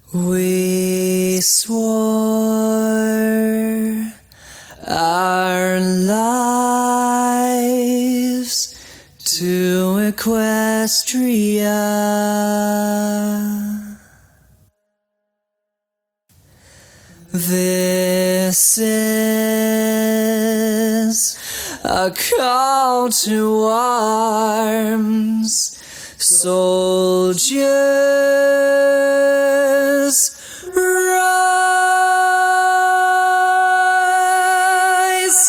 We swore our lives to Equestria. This is a call to arms, soldiers. Rise!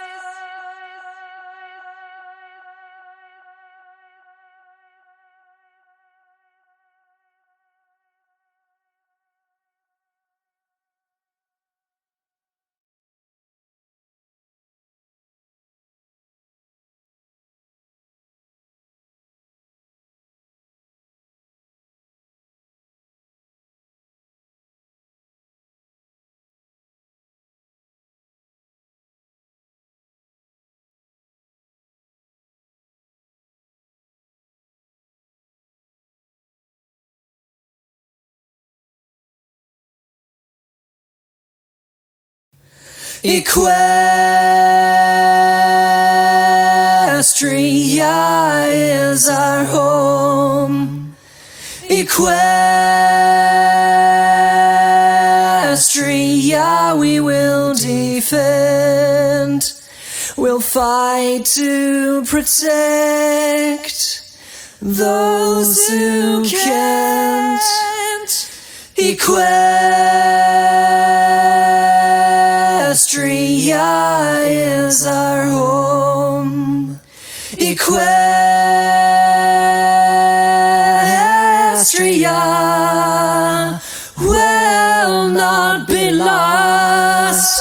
Equestria is our home. Equestria we will defend. We'll fight to protect those who can't. Equestria is our home. Equestria will not be lost.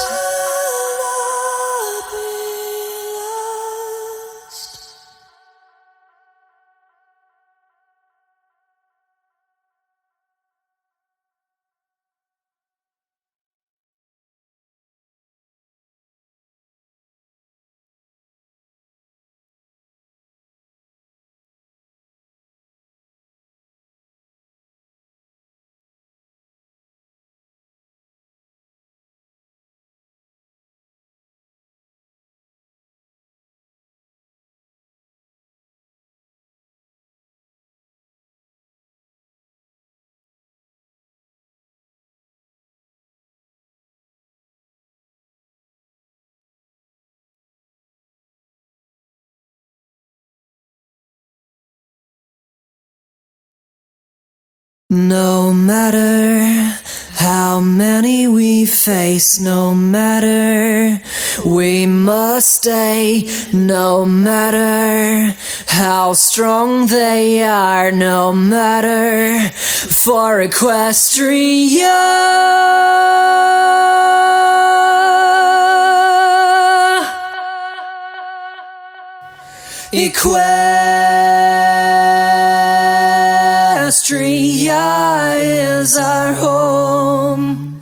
No matter how many we face, no matter, we must stay. No matter how strong they are, no matter, for Equestria is our home.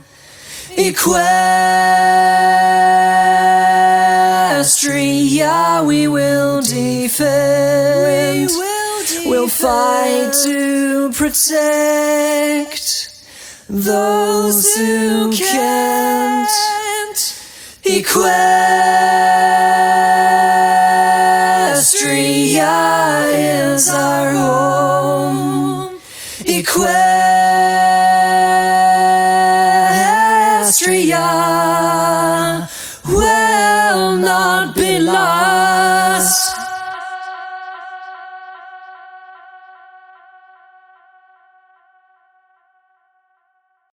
Equestria we will defend. We'll fight to protect those who can't. Equestria is our home. Equestria will not be lost.